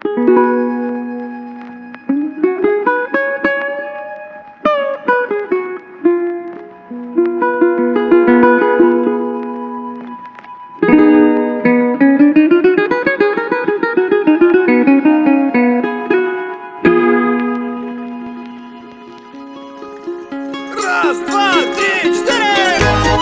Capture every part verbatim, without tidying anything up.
Раз, два, три, четыре!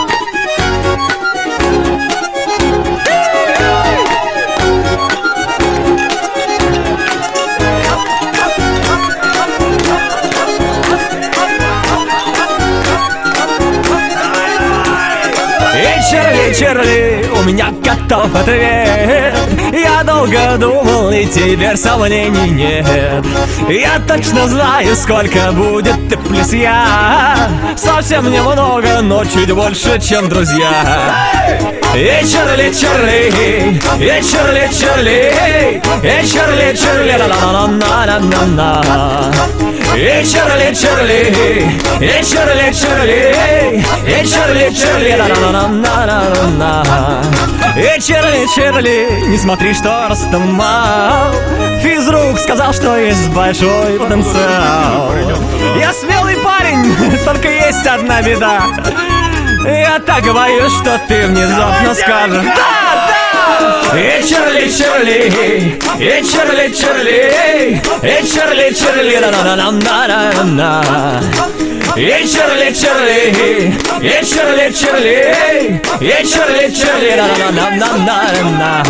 И Чарли, Чарли, у меня готов ответ. Я долго думал, и теперь сомнений нет. Я точно знаю, сколько будет ты плюс я. Совсем немного, но чуть больше, чем друзья. И Чарли, Чарли, и Чарли, Чарли, и Чарли, Чарли, ла-ла-ла-ла-ла-ла-ла. И Чарли, Чарли, и Чарли, Чарли, и Чарли, Чарли, ла-ла-ла-ла-ла-ла. И Чарли, Чарли, не смотри, что ростом мал. Физрук сказал, что есть большой потенциал. Я смелый парень, только есть одна беда. Я так боюсь, что ты внезапно скажешь да, да! И Чарли, Чарли, и Чарли, Чарли, и Чарли, Чарли, на-на-на-на-на-на. И Чарли, Чарли, и Чарли, Чарли, и Чарли, Чарли, на-на-на-на-на-на.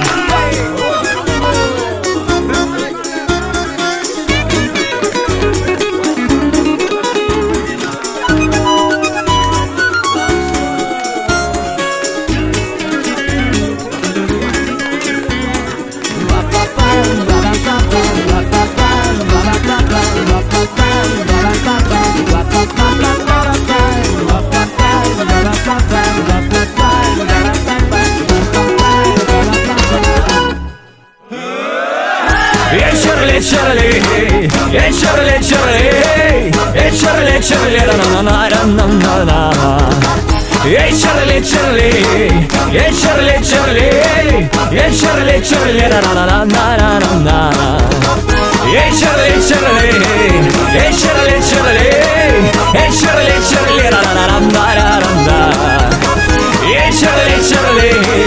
Я Чарли, Чарли, я Чарли, Чарли, я Чарли, Чарли, на-на-на-на-на-на. Я Чарли, Чарли, я Чарли, Чарли, я Чарли, Чарли, на-на-на-на-на-на. Я Чарли, Чарли, я Чарли, Чарли, я Чарли, Чарли, на-на-на-на-на-на. Я Чарли, Чарли,